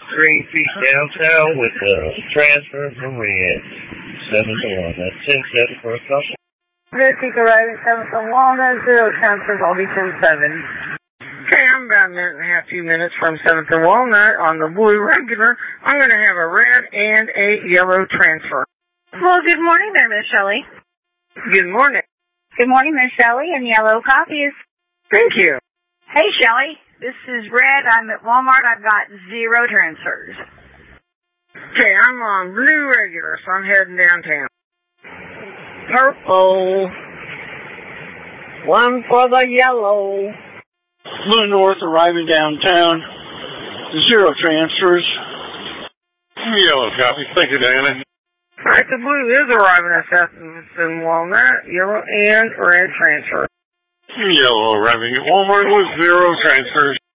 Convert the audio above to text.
3 feet downtown with a transfer from red. 7 to 1. That's 10-7 for a couple. Jessica arriving 7 to Walnut, 0 transfers, I'll be 10-7. Okay, I'm about a minute and a half, 2 minutes from 7th and Walnut on the blue regular. I'm going to have a red and a yellow transfer. Well, good morning there, Miss Shelley. Good morning. Good morning, Miss Shelley, and yellow copies. Thank you. Hey, Shelley, this is Red. I'm at Walmart. I've got 0 transfers. Okay, I'm on blue regular, so I'm heading downtown. Purple. 1 for the yellow. Blue North arriving downtown. 0 transfers. Yellow copy. Thank you, Diana. Alright, the blue is arriving at South and Walnut. Yellow and red transfer. Yellow arriving at Walmart with 0 transfers.